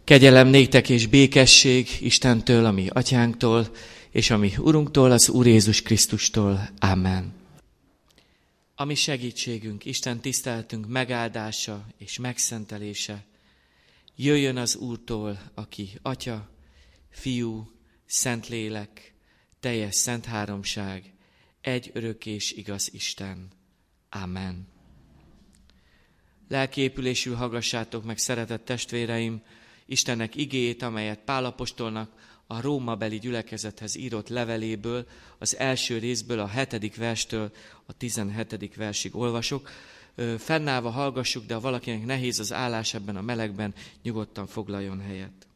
Kegyelem néktek és békesség Istentől, a mi atyánktól, és a mi Urunktól, az Úr Jézus Krisztustól. Amen. A mi segítségünk, Isten tiszteletünk megáldása és megszentelése jöjjön az Úrtól, aki Atya, Fiú, Szentlélek, teljes szent háromság, egy örök és igaz Isten. Amen. Lelkiépülésül hallgassátok meg, szeretett testvéreim, Istennek igéjét, amelyet Pál apostolnak a rómabeli gyülekezethez írott leveléből, az első részből, a 7. verstől a 17. versig olvasok. Fennállva hallgassuk, de ha valakinek nehéz az állás ebben a melegben, nyugodtan foglaljon helyet.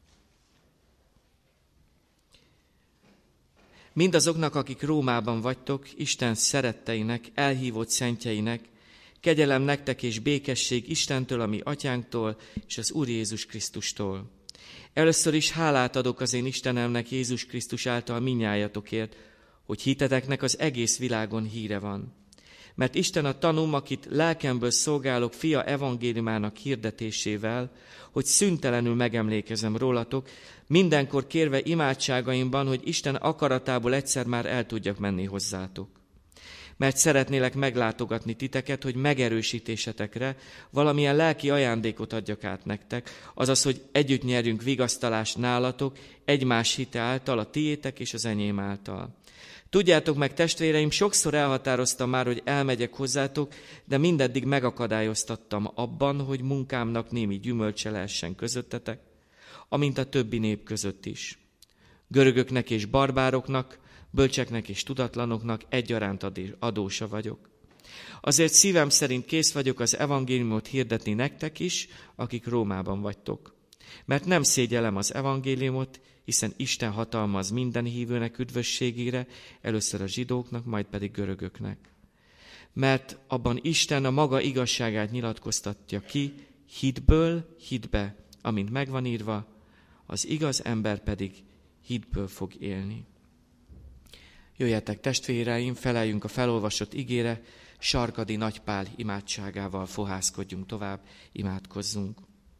Mindazoknak, akik Rómában vagytok, Isten szeretteinek, elhívott szentjeinek, kegyelem nektek és békesség Istentől, a mi atyánktól, és az Úr Jézus Krisztustól. Először is hálát adok az én Istenemnek Jézus Krisztus által minnyájatokért, hogy hiteteknek az egész világon híre van. Mert Isten a tanúm, akit lelkemből szolgálok fia evangéliumának hirdetésével, hogy szüntelenül megemlékezem rólatok, mindenkor kérve imádságaimban, hogy Isten akaratából egyszer már el tudjak menni hozzátok. Mert szeretnélek meglátogatni titeket, hogy megerősítésetekre valamilyen lelki ajándékot adjak át nektek, azaz, hogy együtt nyerjünk vigasztalást nálatok, egymás hite által, a tiétek és az enyém által. Tudjátok meg, testvéreim, sokszor elhatároztam már, hogy elmegyek hozzátok, de mindeddig megakadályoztattam abban, hogy munkámnak némi gyümölcse lehessen közöttetek, amint a többi nép között is. Görögöknek és barbároknak, bölcseknek és tudatlanoknak egyaránt adósa vagyok. Azért szívem szerint kész vagyok az evangéliumot hirdetni nektek is, akik Rómában vagytok. Mert nem szégyellem az evangéliumot, hiszen Isten hatalmaz minden hívőnek üdvösségére, először a zsidóknak, majd pedig görögöknek. Mert abban Isten a maga igazságát nyilatkoztatja ki, hitből hitbe, amint megvan írva, az igaz ember pedig hitből fog élni. Jöjjetek, testvéreim, feleljünk a felolvasott igére, Sarkadi Nagypál imádságával fohászkodjunk tovább, imádkozzunk.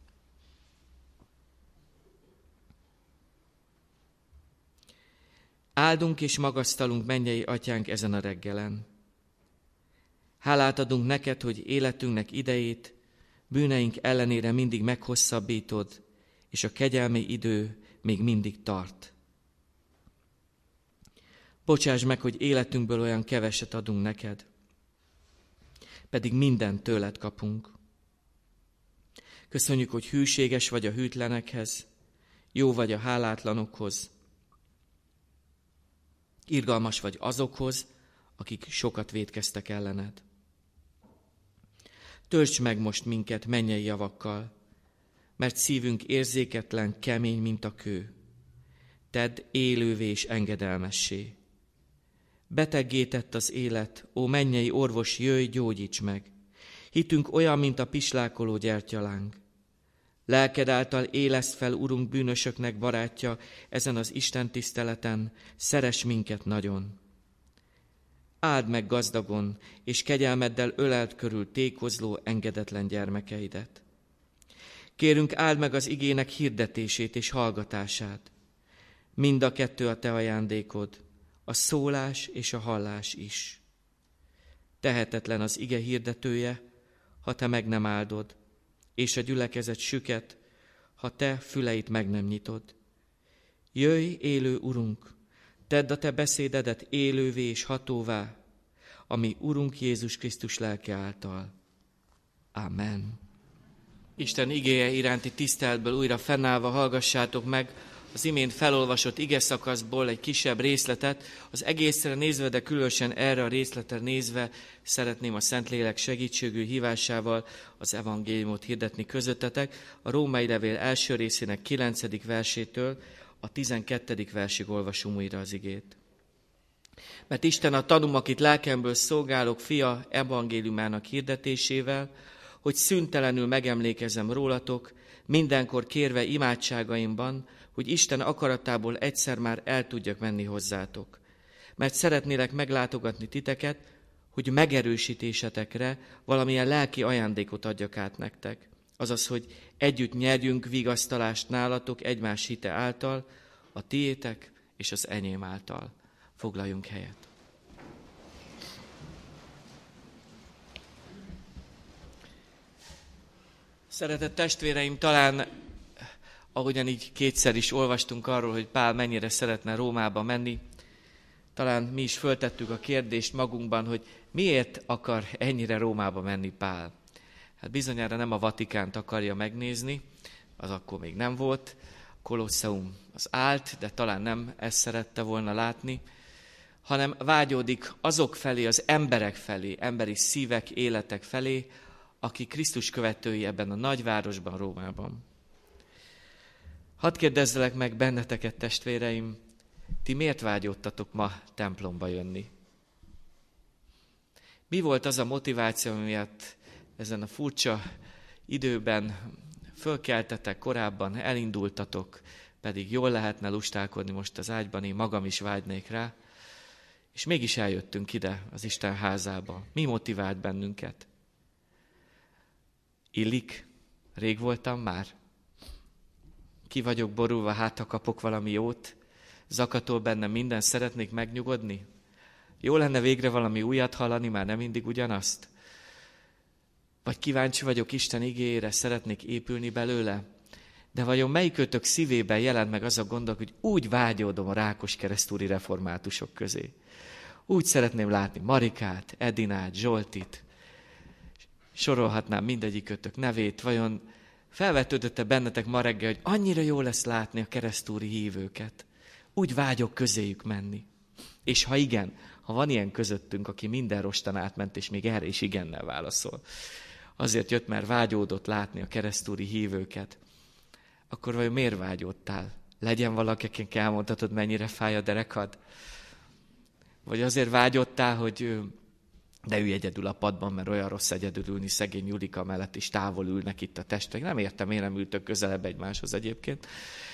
Áldunk és magasztalunk mennyei atyánk ezen a reggelen. Hálát adunk neked, hogy életünknek idejét, bűneink ellenére mindig meghosszabbítod, és a kegyelmi idő még mindig tart. Bocsáss meg, hogy életünkből olyan keveset adunk neked, pedig mindent tőled kapunk. Köszönjük, hogy hűséges vagy a hűtlenekhez, jó vagy a hálátlanokhoz, irgalmas vagy azokhoz, akik sokat vétkeztek ellened. Töltsd meg most minket mennyei javakkal, mert szívünk érzéketlen, kemény, mint a kő. Tedd élővé és engedelmessé. Beteggé tett az élet, ó mennyei orvos, jöjj, gyógyíts meg. Hitünk olyan, mint a pislákoló gyertyaláng. Lelked által éleszt fel, Urunk, bűnösöknek barátja, ezen az Isten tiszteleten, szeress minket nagyon. Áld meg gazdagon, és kegyelmeddel öleld körül tékozló, engedetlen gyermekeidet. Kérünk, áld meg az igének hirdetését és hallgatását. Mind a kettő a te ajándékod, a szólás és a hallás is. Tehetetlen az ige hirdetője, ha te meg nem áldod, és a gyülekezet süket, ha te füleit meg nem nyitod. Jöjj, élő Urunk, tedd a te beszédedet élővé és hatóvá, ami Urunk Jézus Krisztus lelke által. Amen. Isten igéje iránti tiszteletből újra fennállva hallgassátok meg az imént felolvasott igeszakaszból egy kisebb részletet. Az egészre nézve, de különösen erre a részletre nézve szeretném a Szentlélek segítségű hívásával az evangéliumot hirdetni közöttetek. A Római levél első részének 9. versétől a 12. versig olvasom újra az igét. Mert Isten a tanúm, akit lelkemből szolgálok fia evangéliumának hirdetésével, hogy szüntelenül megemlékezem rólatok, mindenkor kérve imádságaimban, hogy Isten akaratából egyszer már el tudjak menni hozzátok. Mert szeretnélek meglátogatni titeket, hogy megerősítésetekre valamilyen lelki ajándékot adjak át nektek, azaz, hogy együtt nyerjünk vigasztalást nálatok egymás hite által, a tiétek és az enyém által. Foglaljunk helyet. Szeretett testvéreim, talán ahogyan így kétszer is olvastunk arról, hogy Pál mennyire szeretne Rómába menni, talán mi is föltettük a kérdést magunkban, hogy miért akar ennyire Rómába menni Pál. Hát bizonyára nem a Vatikánt akarja megnézni, az akkor még nem volt, a Kolosseum az állt, de talán nem ezt szerette volna látni, hanem vágyódik azok felé, az emberek felé, emberi szívek, életek felé, akik Krisztus követői ebben a nagyvárosban, Rómában. Hadd kérdezzelek meg benneteket, testvéreim, ti miért vágyódtatok ma templomba jönni? Mi volt az a motiváció, miatt ezen a furcsa időben fölkeltetek, korábban elindultatok, pedig jól lehetne lustálkodni most az ágyban, én magam is vágynék rá, és mégis eljöttünk ide, az Isten házába. Mi motivált bennünket? Illik? Rég voltam már? Ki vagyok borulva, hát ha kapok valami jót? Zakatol bennem minden, szeretnék megnyugodni? Jó lenne végre valami újat hallani, már nem mindig ugyanazt? Vagy kíváncsi vagyok Isten igéjére, szeretnék épülni belőle? De vajon melyikőtök szívében jelent meg az a gondok, hogy úgy vágyódom a rákoskeresztúri reformátusok közé? Úgy szeretném látni Marikát, Edinát, Zsoltit, sorolhatnám mindegyikötök nevét, vajon felvetődött-e bennetek ma reggel, hogy annyira jó lesz látni a keresztúri hívőket? Úgy vágyok közéjük menni. És ha igen, ha van ilyen közöttünk, aki minden rostan átment, és még erre is igennel válaszol, azért jött, mert vágyódott látni a keresztúri hívőket, akkor vajon miért vágyódtál? Legyen valaki, akinek elmondhatod, mennyire fáj a derekad? Vagy azért vágyódtál, hogy de ülj egyedül a padban, mert olyan rossz egyedül ülni, szegény Julika mellett is távol ülnek itt a testvérek. Nem értem, miért nem ültök közelebb egymáshoz egyébként.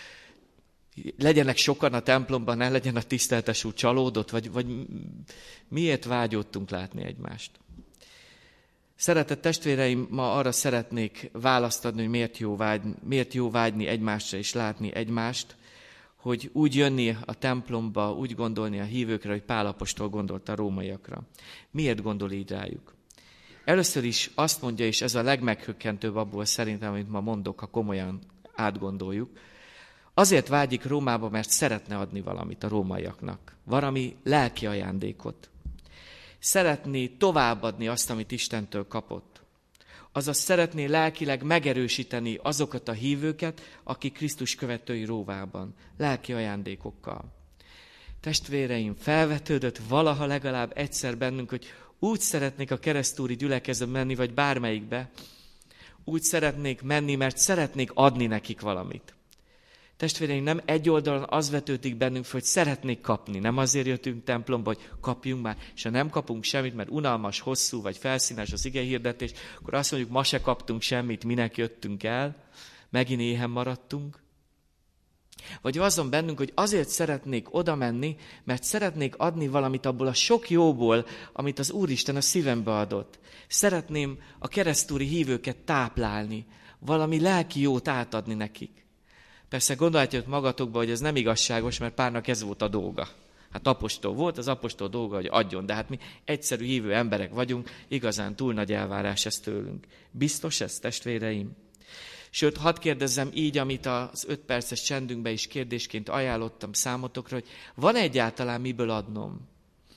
Legyenek sokan a templomban, ne legyen a tiszteltes úr csalódott, vagy miért vágyódtunk látni egymást? Szeretett testvéreim, ma arra szeretnék választ adni, hogy miért jó vágyni egymásra és látni egymást, hogy úgy jönni a templomba, úgy gondolni a hívőkre, hogy Pál apostol gondolt a rómaiakra. Miért gondol így rájuk? Először is azt mondja, és ez a legmeghökkentőbb abból szerintem, amit ma mondok, ha komolyan átgondoljuk, azért vágyik Rómába, mert szeretne adni valamit a rómaiaknak. Valami lelki ajándékot. Szeretné továbbadni azt, amit Istentől kapott. Azaz szeretné lelkileg megerősíteni azokat a hívőket, akik Krisztus követői Rómában, lelki ajándékokkal. Testvéreim, felvetődött valaha legalább egyszer bennünk, hogy úgy szeretnék a keresztúri gyülekezetbe menni, vagy bármelyikbe, úgy szeretnék menni, mert szeretnék adni nekik valamit. Testvéreim, nem egy oldalon az vetődik bennünk, hogy szeretnék kapni. Nem azért jöttünk templomba, hogy kapjunk már, és ha nem kapunk semmit, mert unalmas, hosszú vagy felszínes az igehirdetés, akkor azt mondjuk, ma se kaptunk semmit, minek jöttünk el, megint éhen maradtunk. Vagy azon bennünk, hogy azért szeretnék oda menni, mert szeretnék adni valamit abból a sok jóból, amit az Úristen a szívembe adott. Szeretném a keresztúri hívőket táplálni, valami lelki jót átadni nekik. Persze gondolhatjátok magatokba, hogy ez nem igazságos, mert Pálnak ez volt a dolga. Hát apostol volt, az apostol dolga, hogy adjon, de hát mi egyszerű hívő emberek vagyunk, igazán túl nagy elvárás ez tőlünk. Biztos ez, testvéreim? Sőt, hadd kérdezzem így, amit az 5 perces csendünkbe is kérdésként ajánlottam számotokra, hogy van-e egyáltalán miből adnom?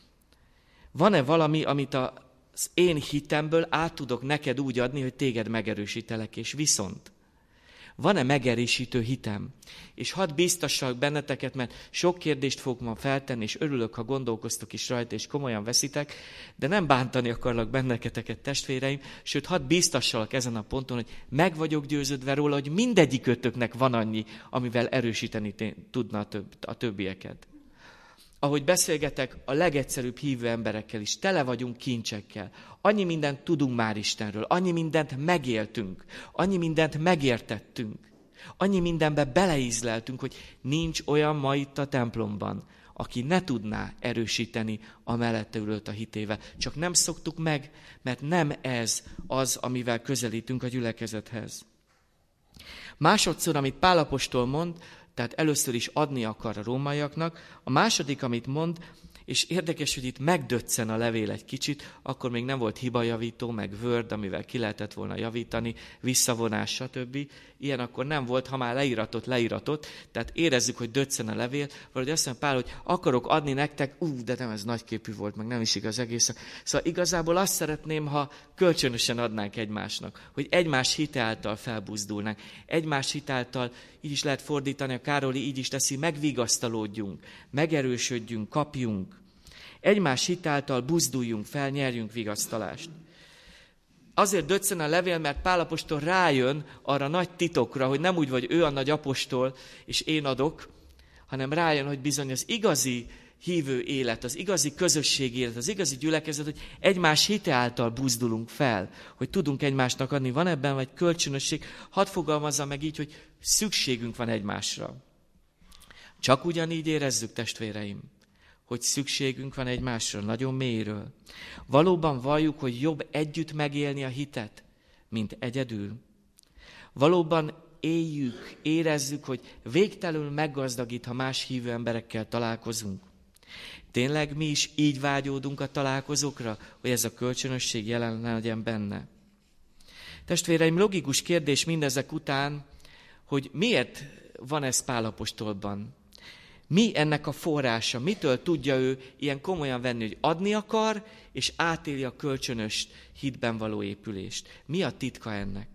Van-e valami, amit az én hitemből át tudok neked úgy adni, hogy téged megerősítelek, és viszont van-e megerősítő hitem? És hadd biztassak benneteket, mert sok kérdést fogok ma feltenni, és örülök, ha gondolkoztok is rajta, és komolyan veszitek, de nem bántani akarlak benneteket, testvéreim, sőt, hadd biztassalak ezen a ponton, hogy meg vagyok győződve róla, hogy mindegyikötöknek van annyi, amivel erősíteni tudna a többieket. Ahogy beszélgetek a legegyszerűbb hívő emberekkel is, tele vagyunk kincsekkel. Annyi mindent tudunk már Istenről, annyi mindent megéltünk, annyi mindent megértettünk, annyi mindenbe beleízleltünk, hogy nincs olyan ma itt a templomban, aki ne tudná erősíteni a mellette ülőt a hitével. Csak nem szoktuk meg, mert nem ez az, amivel közelítünk a gyülekezethez. Másodszor, amit Pál apostol mond, tehát először is adni akar a rómaiaknak, a második, amit mond, és érdekes, hogy itt megdöccen a levél egy kicsit, akkor még nem volt hibajavító, meg Word, amivel ki lehetett volna javítani, visszavonás, stb. Ilyen akkor nem volt, ha már leíratott, tehát érezzük, hogy döccen a levél, valahogy azt mondja Pál, hogy akarok adni nektek, de nem, ez nagyképű volt, meg nem is igaz egészen. Szóval igazából azt szeretném, ha kölcsönösen adnánk egymásnak, hogy egymás hite által felbuzdulnánk, egymás hite által, így is lehet fordítani, a Károli így is teszi, megvigasztalódjunk, megerősödjünk, kapjunk. Egymás hitáltal buzduljunk fel, nyerjünk vigasztalást. Azért döccen a levél, mert Pál apostol rájön arra nagy titokra, hogy nem úgy vagy ő a nagy apostol, és én adok, hanem rájön, hogy bizony az igazi hívő élet, az igazi közösség élet, az igazi gyülekezet, hogy egymás hite által buzdulunk fel, hogy tudunk egymásnak adni. Van ebben vagy kölcsönösség? Hadd fogalmazzam meg így, hogy szükségünk van egymásra. Csak ugyanígy érezzük, testvéreim, hogy szükségünk van egymásra, nagyon mélyről. Valóban valljuk, hogy jobb együtt megélni a hitet, mint egyedül. Valóban éljük, érezzük, hogy végtelenül meggazdagít, ha más hívő emberekkel találkozunk. Tényleg mi is így vágyódunk a találkozókra, hogy ez a kölcsönösség jelen legyen benne. Testvéreim, logikus kérdés mindezek után, hogy miért van ez Pál apostolban? Mi ennek a forrása? Mitől tudja ő ilyen komolyan venni, hogy adni akar, és átéli a kölcsönös hitben való épülést? Mi a titka ennek?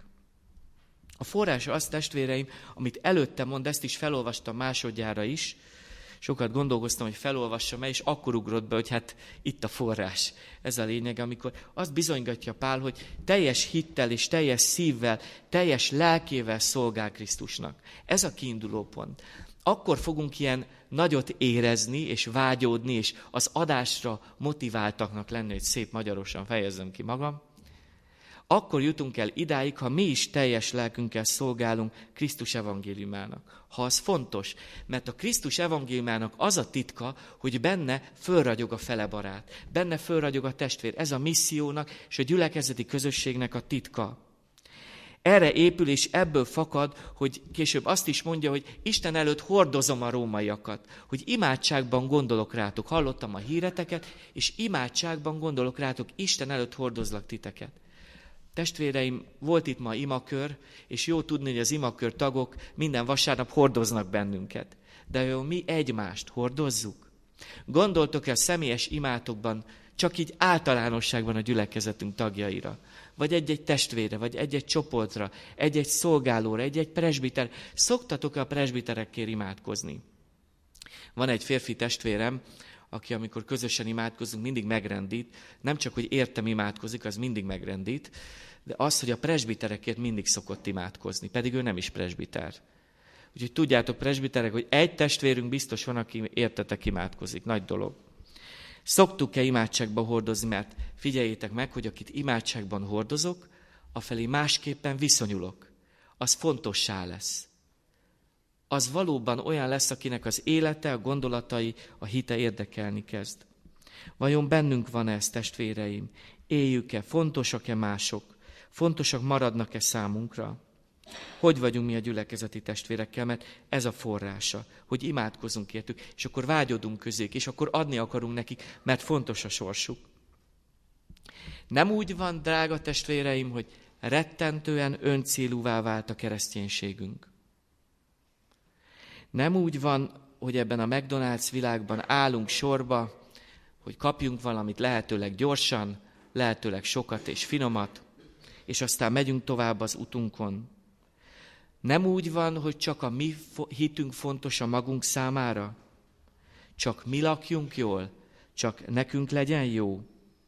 A forrása az, testvéreim, amit előtte mond, ezt is felolvastam másodjára is, sokat gondolkoztam, hogy felolvassam-e, és akkor ugrott be, hogy hát itt a forrás. Ez a lényeg, amikor azt bizonygatja Pál, hogy teljes hittel és teljes szívvel, teljes lelkével szolgál Krisztusnak. Ez a kiinduló pont. Akkor fogunk ilyen nagyot érezni, és vágyódni, és az adásra motiváltaknak lenni, hogy szép magyarosan fejezzem ki magam. Akkor jutunk el idáig, ha mi is teljes lelkünkkel szolgálunk Krisztus evangéliumának. Ha az fontos, mert a Krisztus evangéliumának az a titka, hogy benne fölragyog a felebarát, benne fölragyog a testvér. Ez a missziónak és a gyülekezeti közösségnek a titka. Erre épül, és ebből fakad, hogy később azt is mondja, hogy Isten előtt hordozom a rómaiakat, hogy imádságban gondolok rátok. Hallottam a híreteket, és imádságban gondolok rátok, Isten előtt hordozlak titeket. Testvéreim, volt itt ma imakör, és jó tudni, hogy az imakör tagok minden vasárnap hordoznak bennünket. De jó, mi egymást hordozzuk? Gondoltok-e a személyes imátokban, csak így általánosságban a gyülekezetünk tagjaira? Vagy egy-egy testvére, vagy egy-egy csoportra, egy-egy szolgálóra, egy-egy presbiter. Szoktatok-e a presbiterekkel imádkozni? Van egy férfi testvérem, aki amikor közösen imádkozunk, mindig megrendít. Nem csak, hogy értem imádkozik, az mindig megrendít, de az, hogy a presbiterekért mindig szokott imádkozni, pedig ő nem is presbiter. Úgyhogy tudjátok, presbiterek, hogy egy testvérünk biztos van, aki értetek imádkozik. Nagy dolog. Szoktuk-e imádságba hordozni, mert figyeljétek meg, hogy akit imádságban hordozok, afelé másképpen viszonyulok. Az fontossá lesz. Az valóban olyan lesz, akinek az élete, a gondolatai, a hite érdekelni kezd. Vajon bennünk van ez, testvéreim? Éljük-e? Fontosak-e mások? Fontosak maradnak-e számunkra? Hogy vagyunk mi a gyülekezeti testvérekkel, mert ez a forrása, hogy imádkozunk értük, és akkor vágyodunk közék, és akkor adni akarunk nekik, mert fontos a sorsuk. Nem úgy van, drága testvéreim, hogy rettentően öncélúvá vált a kereszténységünk. Nem úgy van, hogy ebben a McDonald's világban állunk sorba, hogy kapjunk valamit lehetőleg gyorsan, lehetőleg sokat és finomat, és aztán megyünk tovább az utunkon. Nem úgy van, hogy csak a mi hitünk fontos a magunk számára, csak mi lakjunk jól, csak nekünk legyen jó.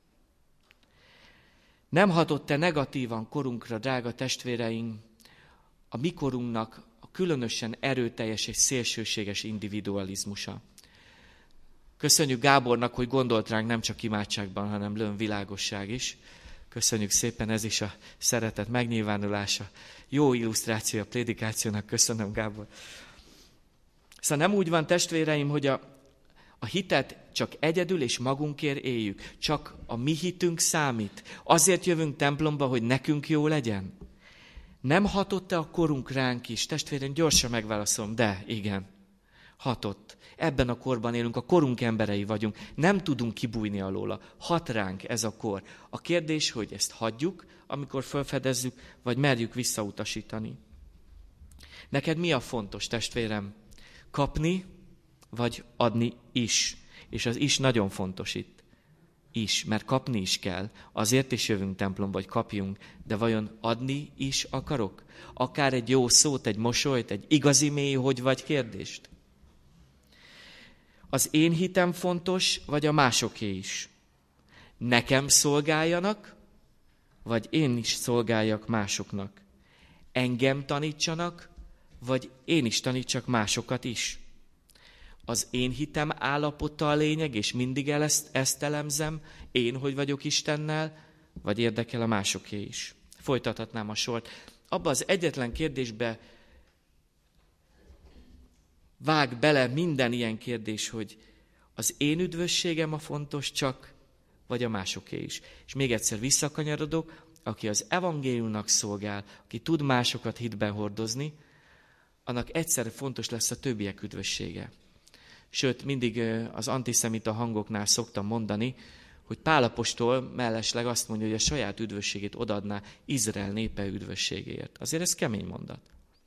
Nem hatott-e negatívan korunkra, drága testvéreink, a mi korunknak a különösen erőteljes és szélsőséges individualizmusa? Köszönjük Gábornak, hogy gondolt ránk nem csak imádságban, hanem lőn világosság is. Köszönjük szépen, ez is a szeretet megnyilvánulása. Jó illusztráció a prédikációnak, köszönöm Gábor. Szóval nem úgy van, testvéreim, hogy a hitet csak egyedül és magunkért éljük. Csak a mi hitünk számít. Azért jövünk templomba, hogy nekünk jó legyen. Nem hatott-e a korunk ránk is? Testvérem, gyorsan megválaszolom, de igen, hatott. Ebben a korban élünk, a korunk emberei vagyunk, nem tudunk kibújni alóla. Hat ránk ez a kor. A kérdés, hogy ezt hagyjuk, amikor felfedezzük, vagy merjük visszautasítani. Neked mi a fontos, testvérem? Kapni, vagy adni is? És az is nagyon fontos itt. Is, mert kapni is kell. Azért is jövünk templomba, hogy kapjunk, de vajon adni is akarok? Akár egy jó szót, egy mosolyt, egy igazi mély hogy vagy kérdést? Az én hitem fontos, vagy a másoké is? Nekem szolgáljanak, vagy én is szolgáljak másoknak? Engem tanítsanak, vagy én is tanítsak másokat is? Az én hitem állapota a lényeg, és mindig ezt elemzem, én hogy vagyok Istennel, vagy érdekel a másoké is? Folytathatnám a sort. Abba az egyetlen kérdésbe vág bele minden ilyen kérdés, hogy az én üdvösségem a fontos csak, vagy a másoké is. És még egyszer visszakanyarodok, aki az evangéliumnak szolgál, aki tud másokat hitben hordozni, annak egyszerre fontos lesz a többiek üdvössége. Sőt, mindig az antiszemita hangoknál szoktam mondani, hogy Pál apostol mellesleg azt mondja, hogy a saját üdvösségét odaadná Izrael népe üdvösségéért. Azért ez kemény mondat.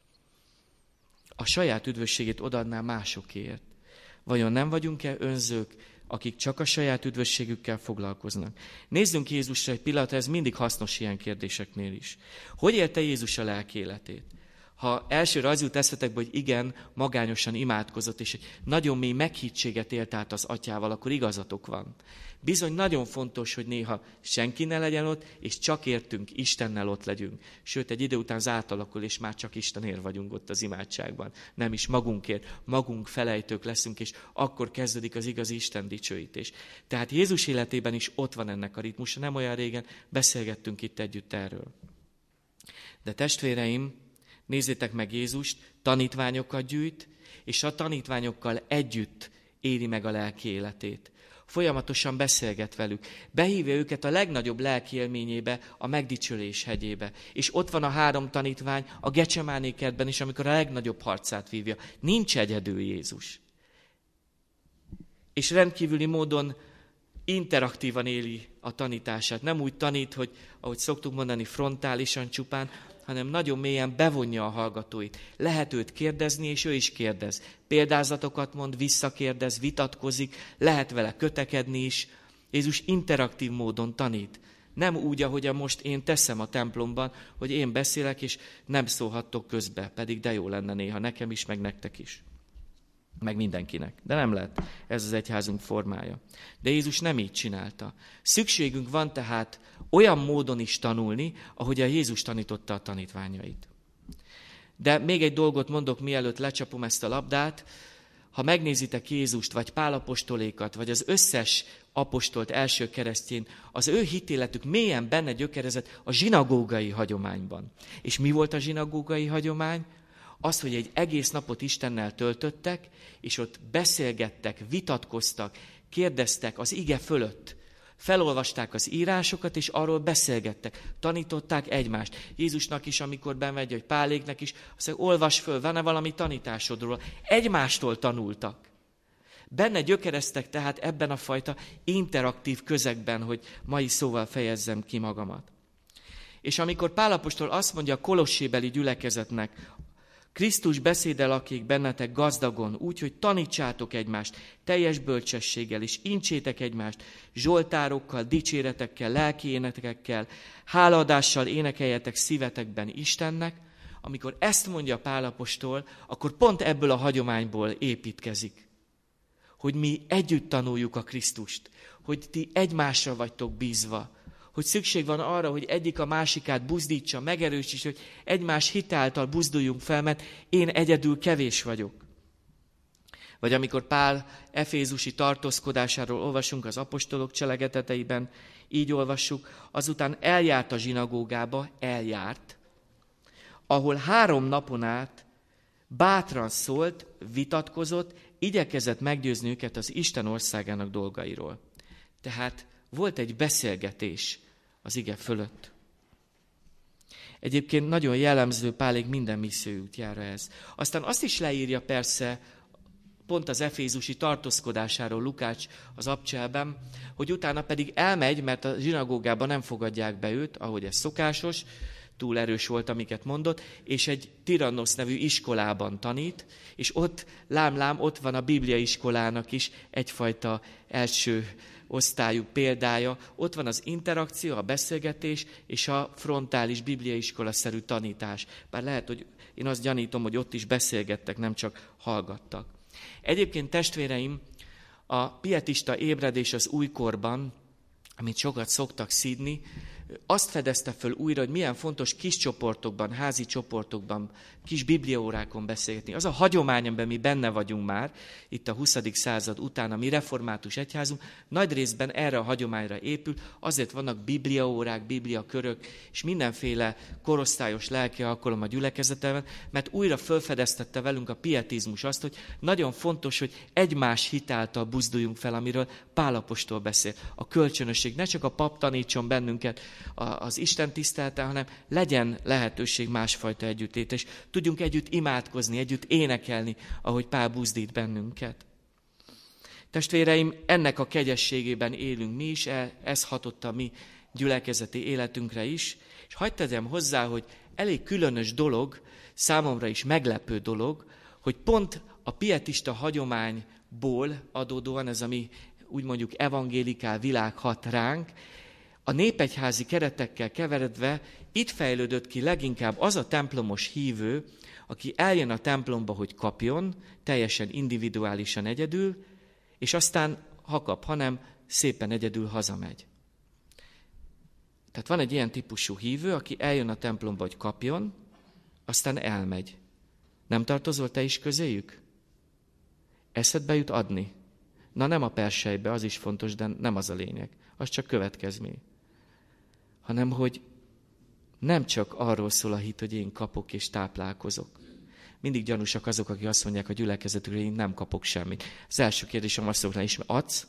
A saját üdvösségét odaadná másokért. Vajon nem vagyunk-e önzők, akik csak a saját üdvösségükkel foglalkoznak? Nézzünk Jézusra egy pillanatra, ez mindig hasznos ilyen kérdéseknél is. Hogy élte Jézus a lelki életét? Ha elsőre az jut eszetekbe, hogy igen, magányosan imádkozott, és egy nagyon mély meghittséget élt át az atyával, akkor igazatok van. Bizony nagyon fontos, hogy néha senki ne legyen ott, és csak értünk, Istennel ott legyünk. Sőt, egy idő után az átalakul, és már csak Istenért vagyunk ott az imádságban. Nem is magunkért, magunk felejtők leszünk, és akkor kezdődik az igazi Isten dicsőítés. Tehát Jézus életében is ott van ennek a ritmusa, nem olyan régen beszélgettünk itt együtt erről. De testvéreim, nézzétek meg Jézust, tanítványokat gyűjt, és a tanítványokkal együtt éli meg a lelki életét. Folyamatosan beszélget velük. Behívja őket a legnagyobb lelki élményébe, a megdicsölés hegyébe. És ott van a 3 tanítvány a Gecsemáné kertben is, amikor a legnagyobb harcát vívja. Nincs egyedül Jézus. És rendkívüli módon interaktívan éli a tanítását. Nem úgy tanít, hogy ahogy szoktuk mondani, frontálisan csupán, hanem nagyon mélyen bevonja a hallgatóit. Lehet őt kérdezni, és ő is kérdez. Példázatokat mond, visszakérdez, vitatkozik, lehet vele kötekedni is. Jézus interaktív módon tanít. Nem úgy, ahogyan most én teszem a templomban, hogy én beszélek, és nem szólhattok közbe, pedig de jó lenne néha nekem is, meg nektek is. Meg mindenkinek. De nem lehet. Ez az egyházunk formája. De Jézus nem így csinálta. Szükségünk van tehát olyan módon is tanulni, ahogy a Jézus tanította a tanítványait. De még egy dolgot mondok, mielőtt lecsapom ezt a labdát. Ha megnézitek Jézust, vagy Pál apostolékat, vagy az összes apostolt első keresztjén, az ő hitéletük mélyen benne gyökerezett a zsinagógai hagyományban. És mi volt a zsinagógai hagyomány? Az, hogy egy egész napot Istennel töltöttek, és ott beszélgettek, vitatkoztak, kérdeztek az ige fölött. Felolvasták az írásokat, és arról beszélgettek, tanították egymást. Jézusnak is, amikor bemegy, hogy Páléknek is, azt mondja, olvas föl, van-e valami tanításodról? Egymástól tanultak. Benne gyökereztek tehát ebben a fajta interaktív közegben, hogy mai szóval fejezzem ki magamat. És amikor Pál apostol azt mondja a kolossébeli gyülekezetnek, Krisztus beszéde lakik bennetek gazdagon, úgy, hogy tanítsátok egymást teljes bölcsességgel, és incsétek egymást zsoltárokkal, dicséretekkel, lelki énekekkel, hálaadással énekeljetek szívetekben Istennek. Amikor ezt mondja Pál apostol, akkor pont ebből a hagyományból építkezik. Hogy mi együtt tanuljuk a Krisztust, hogy ti egymásra vagytok bízva, hogy szükség van arra, hogy egyik a másikát buzdítsa, megerősítse, hogy egymás hitáltal buzduljunk fel, mert én egyedül kevés vagyok. Vagy amikor Pál efézusi tartózkodásáról olvasunk az apostolok cselekedeteiben, így olvassuk, azután eljárt a zsinagógába, ahol 3 napon át bátran szólt, vitatkozott, igyekezett meggyőzni őket az Isten országának dolgairól. Tehát volt egy beszélgetés az ige fölött. Egyébként nagyon jellemző Pálék minden misszióútjára ez. Aztán azt is leírja persze, pont az efézusi tartózkodásáról Lukács az abcselben, hogy utána pedig elmegy, mert a zsinagógában nem fogadják be őt, ahogy ez szokásos, túl erős volt, amiket mondott, és egy Tirannosz nevű iskolában tanít, és ott, lám, ott van a bibliaiskolának is egyfajta első osztályú példája. Ott van az interakció, a beszélgetés és a frontális bibliaiskola-szerű tanítás. Bár lehet, hogy én azt gyanítom, hogy ott is beszélgettek, nem csak hallgattak. Egyébként testvéreim, a pietista ébredés az újkorban, amit sokat szoktak szídni, azt fedezte föl újra, hogy milyen fontos kis csoportokban, házi csoportokban, kis bibliaórákon beszélgetni. Az a hagyomány, amiben mi benne vagyunk már, itt a 20. század után, a mi református egyházunk, nagy részben erre a hagyományra épül, azért vannak bibliaórák, bibliakörök, és mindenféle korosztályos lelki alkalom a gyülekezetben, mert újra felfedeztette velünk a pietizmus azt, hogy nagyon fontos, hogy egymás hitáltal buzduljunk fel, amiről Pál apostol beszél. A kölcsönösség, ne csak a pap tanítson bennünket az Isten tisztelete, hanem legyen lehetőség másfajta együttét, és tudjunk együtt imádkozni, együtt énekelni, ahogy Pál buzdít bennünket. Testvéreim, ennek a kegyességében élünk mi is, ez hatott a mi gyülekezeti életünkre is, és hadd tegyem hozzá, hogy elég különös dolog, számomra is meglepő dolog, hogy pont a pietista hagyományból adódóan, ez a mi úgy mondjuk evangélikál világ hat ránk, a népegyházi keretekkel keveredve itt fejlődött ki leginkább az a templomos hívő, aki eljön a templomba, hogy kapjon, teljesen individuálisan egyedül, és aztán, ha kap, hanem szépen egyedül hazamegy. Tehát van egy ilyen típusú hívő, aki eljön a templomba, hogy kapjon, aztán elmegy. Nem tartozol te is közéjük? Eszedbe jut adni? Na nem a persejbe, az is fontos, de nem az a lényeg. Az csak következmény. Hanem, hogy nem csak arról szól a hit, hogy én kapok és táplálkozok. Mindig gyanúsak azok, akik azt mondják a gyülekezetükre, hogy én nem kapok semmit. Az első kérdésem azt szoktam is, adsz?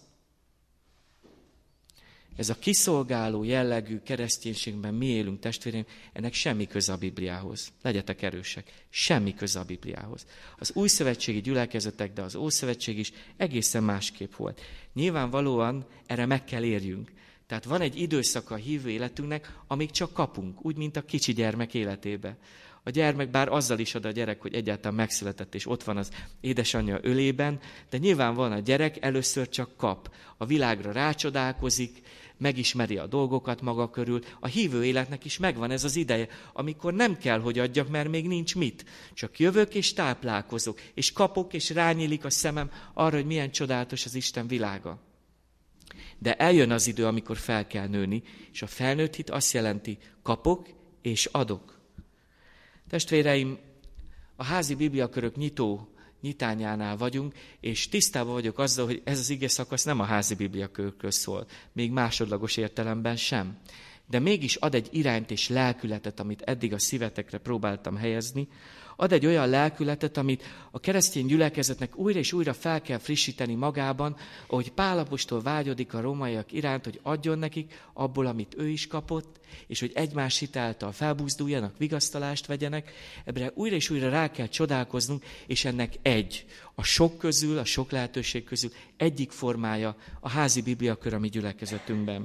Ez a kiszolgáló jellegű kereszténységben mi élünk, testvéreim, ennek semmi köze a Bibliához. Legyetek erősek. Semmi köze a Bibliához. Az újszövetségi gyülekezetek, de az ószövetség is egészen másképp volt. Nyilvánvalóan erre meg kell érjünk. Tehát van egy időszaka a hívő életünknek, amíg csak kapunk, úgy, mint a kicsi gyermek életébe. A gyermek bár azzal is ad a gyerek, hogy egyáltalán megszületett, és ott van az édesanyja ölében, de nyilván a gyerek először csak kap. A világra rácsodálkozik, megismeri a dolgokat maga körül. A hívő életnek is megvan ez az ideje, amikor nem kell, hogy adjak, mert még nincs mit. Csak jövök és táplálkozok, és kapok, és rányílik a szemem arra, hogy milyen csodálatos az Isten világa. De eljön az idő, amikor fel kell nőni, és a felnőtt hit azt jelenti, kapok és adok. Testvéreim, a házi bibliakörök nyitányánál vagyunk, és tisztában vagyok azzal, hogy ez az ige szakasz nem a házi bibliakörökről szól, még másodlagos értelemben sem. De mégis ad egy irányt és lelkületet, amit eddig a szívetekre próbáltam helyezni, ad egy olyan lelkületet, amit a keresztény gyülekezetnek újra és újra fel kell frissíteni magában, ahogy Pál apostol vágyodik a rómaiak iránt, hogy adjon nekik abból, amit ő is kapott, és hogy egymás hitáltal felbuzduljanak, vigasztalást vegyenek. Ebbre újra és újra rá kell csodálkoznunk, és ennek a sok közül, a sok lehetőség közül egyik formája a házi bibliakör a mi gyülekezetünkben.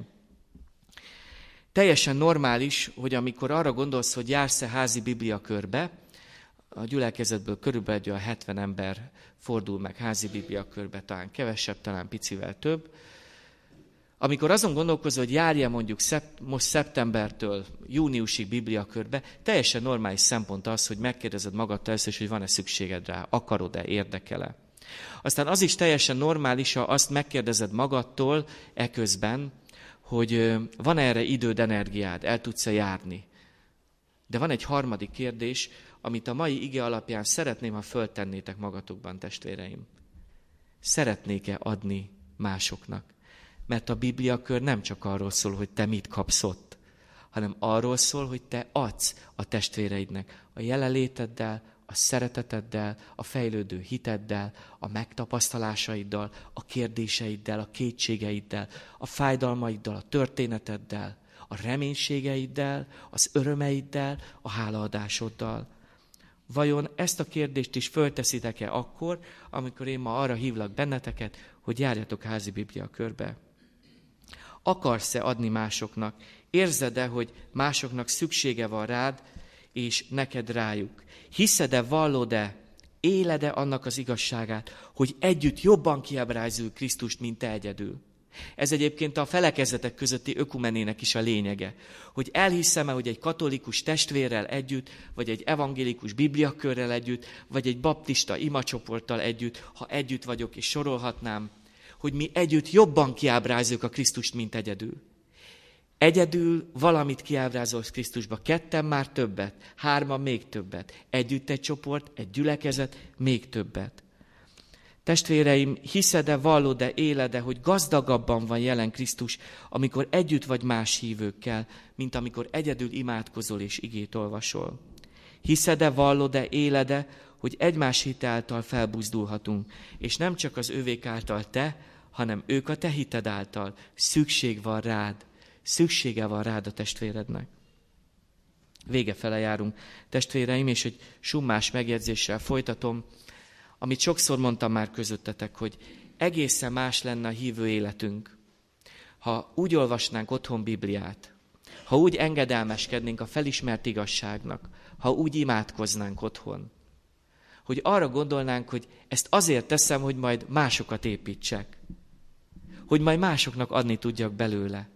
Teljesen normális, hogy amikor arra gondolsz, hogy jársz-e házi bibliakörbe, a gyülekezetből körülbelül 70 ember fordul meg házi bibliakörbe, talán kevesebb, talán picivel több. Amikor azon gondolkozol, hogy járja mondjuk most szeptembertől júniusig bibliakörbe, teljesen normális szempont az, hogy megkérdezed magadtól először, hogy van-e szükséged rá, akarod-e, érdekel-e. Aztán az is teljesen normális, ha azt megkérdezed magadtól eközben, hogy van erre időd, energiád, el tudsz-e járni. De van egy harmadik kérdés, amit a mai ige alapján szeretném, ha föltennétek magatokban, testvéreim. Szeretnék-e adni másoknak? Mert a bibliakör nem csak arról szól, hogy te mit kapsz ott, hanem arról szól, hogy te adsz a testvéreidnek a jelenléteddel, a szereteteddel, a fejlődő hiteddel, a megtapasztalásaiddal, a kérdéseiddel, a kétségeiddel, a fájdalmaiddal, a történeteddel, a reménységeiddel, az örömeiddel, a hálaadásoddal. Vajon ezt a kérdést is fölteszitek-e akkor, amikor én ma arra hívlak benneteket, hogy járjatok házi Biblia körbe? Akarsz-e adni másoknak? Érzed-e, hogy másoknak szüksége van rád, és neked rájuk? Hiszed-e, vallod-e, éled-e annak az igazságát, hogy együtt jobban kiábrázoljuk Krisztust, mint te egyedül? Ez egyébként a felekezetek közötti ökumenének is a lényege. Hogy elhiszem-e, hogy egy katolikus testvérrel együtt, vagy egy evangélikus bibliakörrel együtt, vagy egy baptista imacsoporttal együtt, ha együtt vagyok, és sorolhatnám, hogy mi együtt jobban kiábrázoljuk a Krisztust, mint egyedül. Egyedül valamit kiábrázolsz Krisztusba, ketten már többet, hárman még többet, együtt egy csoport, egy gyülekezet, még többet. Testvéreim, hiszed-e, vallod-e, éled-e, hogy gazdagabban van jelen Krisztus, amikor együtt vagy más hívőkkel, mint amikor egyedül imádkozol és igét olvasol? Hiszed-e, vallod-e, éled-e, hogy egymás hite által felbuzdulhatunk, és nem csak az övék által te, hanem ők a te hited által. Szükség van rád. Szüksége van rád a testvérednek. Vége fele járunk, testvéreim, és egy summás megjegyzéssel folytatom, amit sokszor mondtam már közöttetek, hogy egészen más lenne a hívő életünk, ha úgy olvasnánk otthon Bibliát, ha úgy engedelmeskednénk a felismert igazságnak, ha úgy imádkoznánk otthon, hogy arra gondolnánk, hogy ezt azért teszem, hogy majd másokat építsek, hogy majd másoknak adni tudjak belőle.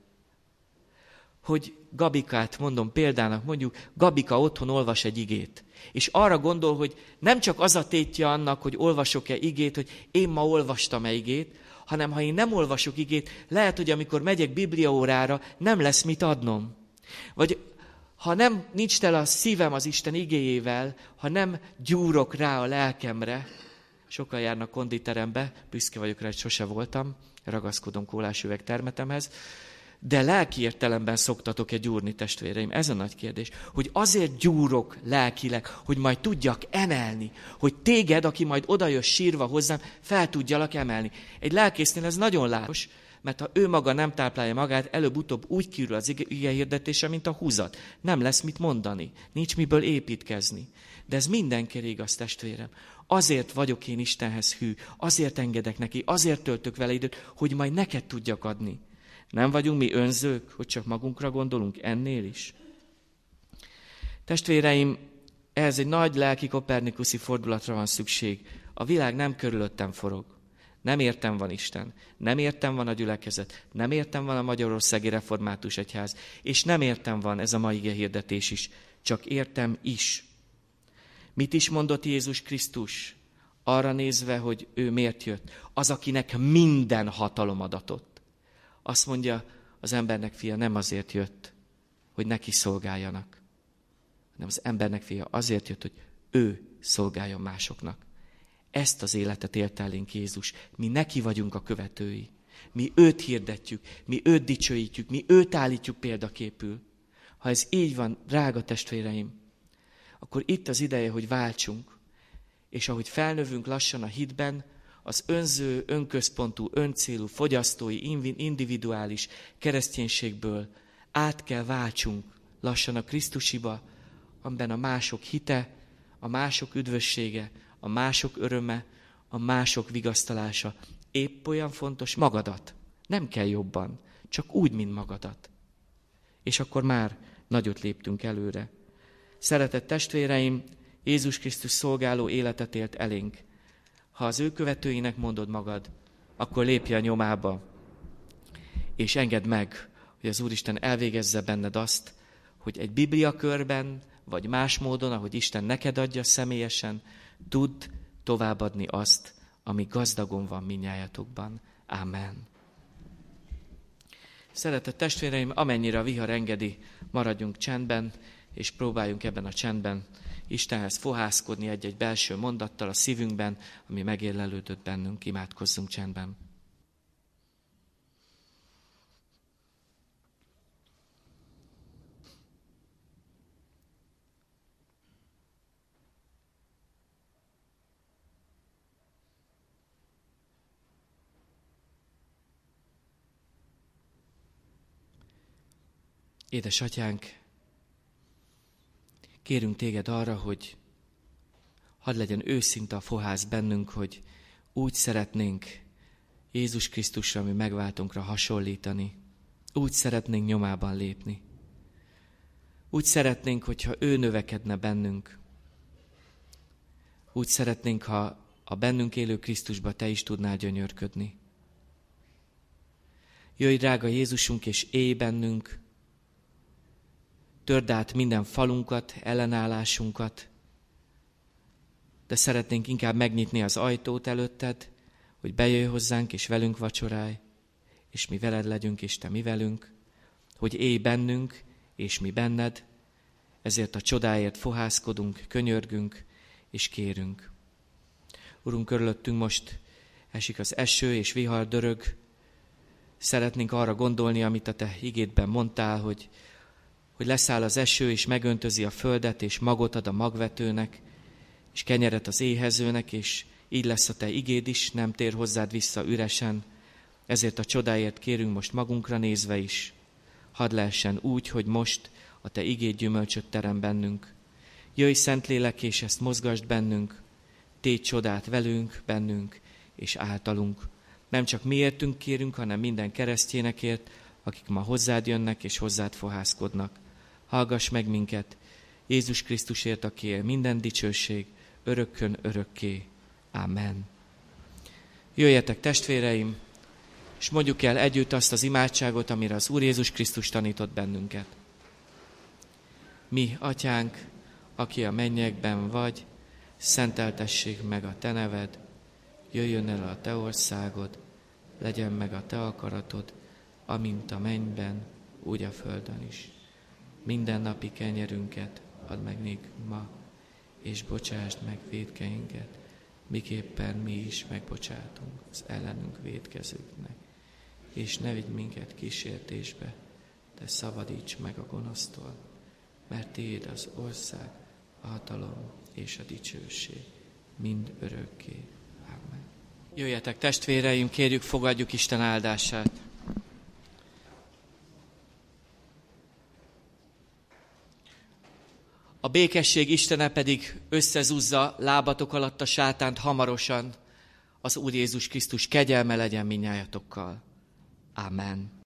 Hogy Gabikát mondom példának, mondjuk Gabika otthon olvas egy igét, és arra gondol, hogy nem csak az a tétje annak, hogy olvasok-e igét, hogy én ma olvastam-e igét, hanem ha én nem olvasok igét, lehet, hogy amikor megyek bibliaórára, nem lesz mit adnom. Vagy ha nem nincs tele a szívem az Isten igéjével, ha nem gyúrok rá a lelkemre, sokan járnak konditerembe, büszke vagyok rá, hogy sose voltam, ragaszkodom kólásüveg termetemhez, de lelki értelemben szoktatok-e gyúrni, testvéreim? Ez a nagy kérdés. Hogy azért gyúrok lelkileg, hogy majd tudjak emelni. Hogy téged, aki majd odajössz sírva hozzám, fel tudjalak emelni. Egy lelkésznél ez nagyon látos, mert ha ő maga nem táplálja magát, előbb-utóbb úgy kiürül az ige hirdetése, mint a húzat. Nem lesz mit mondani, nincs miből építkezni. De ez mindenkire igaz, testvérem. Azért vagyok én Istenhez hű, azért engedek neki, azért töltök vele időt, hogy majd neked tudjak adni. Nem vagyunk mi önzők, hogy csak magunkra gondolunk ennél is? Testvéreim, ehhez egy nagy lelki kopernikuszi fordulatra van szükség. A világ nem körülöttem forog. Nem értem van Isten, nem értem van a gyülekezet, nem értem van a Magyarországi Református Egyház, és nem értem van ez a mai igehirdetés is, csak értem is. Mit is mondott Jézus Krisztus? Arra nézve, hogy ő miért jött? Az, akinek minden hatalom adatott. Azt mondja, az embernek fia nem azért jött, hogy neki szolgáljanak, hanem az embernek fia azért jött, hogy ő szolgáljon másoknak. Ezt az életet élte elénk Jézus. Mi neki vagyunk a követői. Mi őt hirdetjük, mi őt dicsőítjük, mi őt állítjuk példaképül. Ha ez így van, drága testvéreim, akkor itt az ideje, hogy váltsunk. És ahogy felnövünk lassan a hitben, az önző, önközpontú, öncélú, fogyasztói, individuális kereszténységből át kell váltsunk lassan a Krisztusiba, amiben a mások hite, a mások üdvössége, a mások öröme, a mások vigasztalása épp olyan fontos magadat. Nem kell jobban, csak úgy, mint magadat. És akkor már nagyot léptünk előre. Szeretett testvéreim, Jézus Krisztus szolgáló életet élt elénk. Ha az ő követőinek mondod magad, akkor lépj a nyomába, és engedd meg, hogy az Úristen elvégezze benned azt, hogy egy bibliakörben, vagy más módon, ahogy Isten neked adja személyesen, tudd továbbadni azt, ami gazdagon van mindnyájatokban. Ámen. Szeretett testvéreim, amennyire a vihar engedi, maradjunk csendben, és próbáljunk ebben a csendben Istenhez fohászkodni egy-egy belső mondattal a szívünkben, ami megérlelődött bennünk. Imádkozzunk csendben. Édesatyánk, kérünk téged arra, hogy hadd legyen őszinte a fohász bennünk, hogy úgy szeretnénk Jézus Krisztusra, mi megváltunkra hasonlítani. Úgy szeretnénk nyomában lépni. Úgy szeretnénk, hogyha ő növekedne bennünk. Úgy szeretnénk, ha a bennünk élő Krisztusba te is tudnál gyönyörködni. Jöjj, drága Jézusunk, és élj bennünk. Törd át minden falunkat, ellenállásunkat, de szeretnénk inkább megnyitni az ajtót előtted, hogy bejöjj hozzánk, és velünk vacsorálj, és mi veled legyünk, és te mi velünk, hogy élj bennünk, és mi benned, ezért a csodáért fohászkodunk, könyörgünk, és kérünk. Urunk, körülöttünk most esik az eső, és vihar dörög. Szeretnénk arra gondolni, amit a te igédben mondtál, hogy leszáll az eső, és megöntözi a földet, és magot ad a magvetőnek, és kenyeret az éhezőnek, és így lesz a te igéd is, nem tér hozzád vissza üresen. Ezért a csodáért kérünk most magunkra nézve is. Hadd lehessen úgy, hogy most a te igéd gyümölcsöt terem bennünk. Jöjj, Szentlélek, és ezt mozgasd bennünk. Tégy csodát velünk, bennünk és általunk. Nem csak miértünk kérünk, hanem minden keresztjénekért, akik ma hozzád jönnek és hozzád fohászkodnak. Hallgass meg minket, Jézus Krisztusért, aki él, minden dicsőség, örökkön örökké. Amen. Jöjjetek, testvéreim, és mondjuk el együtt azt az imádságot, amire az Úr Jézus Krisztus tanított bennünket. Mi, Atyánk, aki a mennyekben vagy, szenteltessék meg a te neved, jöjjön el a te országod, legyen meg a te akaratod, amint a mennyben, úgy a földön is. Minden napi kenyerünket add meg nékünk ma, és bocsásd meg vétkeinket, miképpen mi is megbocsátunk az ellenünk vétkezőknek. És ne vigy minket kísértésbe, de szabadíts meg a gonosztól, mert tiéd az ország, a hatalom és a dicsőség mind örökké. Amen. Jöjjetek, testvéreim, kérjük, fogadjuk Isten áldását. A békesség Istene pedig összezúzza lábatok alatt a sátánt hamarosan. Az Úr Jézus Krisztus kegyelme legyen mindnyájatokkal. Amen.